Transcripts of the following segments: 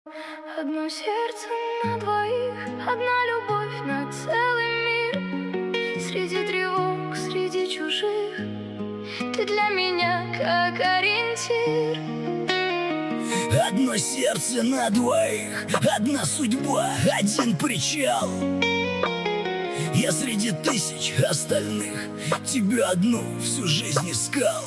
Одно сердце на двоих, одна любовь на целый мир. Среди тревог, среди чужих, ты для меня как ориентир. Одно сердце на двоих, одна судьба, один причал. Я среди тысяч остальных тебя одну всю жизнь искал.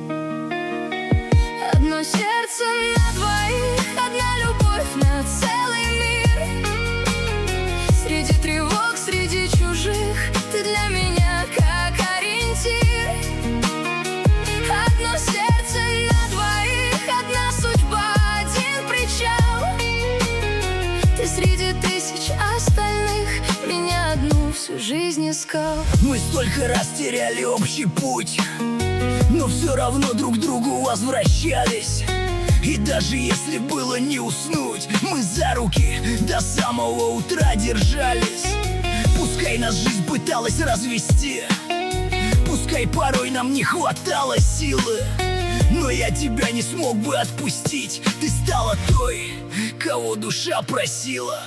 Одно сердце на двоих, одна любовь на целый мир. Среди тревог, среди чужих, ты для меня как ориентир. Одно сердце на двоих, одна судьба, один причал. Ты среди тысяч остальных меня одну всю жизнь искал. Мы столько раз теряли общий путь, но все равно друг к другу возвращались. И даже если было не уснуть, мы за руки до самого утра держались. Пускай нас жизнь пыталась развести, пускай порой нам не хватало силы, но я тебя не смог бы отпустить. Ты стала той, кого душа просила.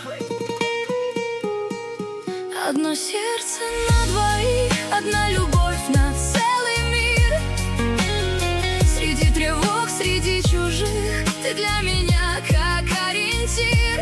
Одно сердце на двоих, одна любовь на целый мир. Среди тревог, среди чужих, ты для меня как ориентир.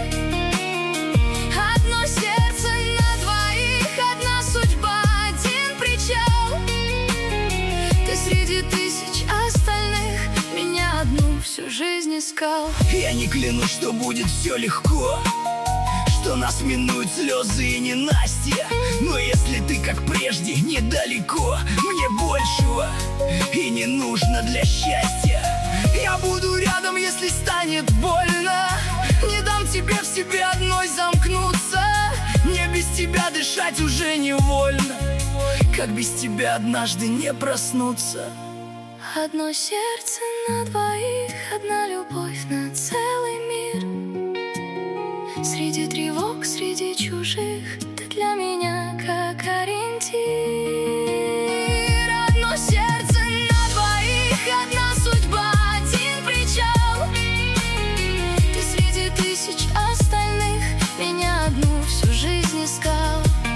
Одно сердце на двоих, одна судьба, один причал. Ты среди тысяч остальных меня одну всю жизнь искал. Я не клянусь, что будет все легко, что нас минуют слезы и ненастья, но если ты, как прежде, недалеко, мне большего и не нужно для счастья. Я буду рядом, если станет больно, не дам тебе в себе одной замкнуться. Мне без тебя дышать уже невольно, как без тебя однажды не проснуться. Одно сердце на двоих, одна любовь на целый мир. Среди тревог, среди чужих, ты для меня как ориентир. Одно сердце на двоих, одна судьба, один причал. Ты среди тысяч остальных меня одну всю жизнь искал.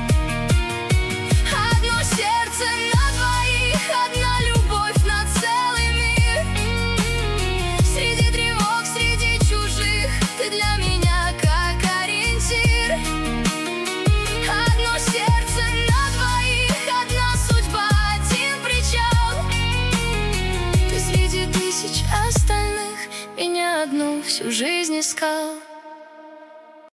Одно сердце на двоих, одна любовь на целый мир. Среди тревог, среди чужих, ты для меня как ориентир. Одно сердце на двоих, одна судьба, один причал. Ты среди тысяч остальных меня одну всю жизнь искал.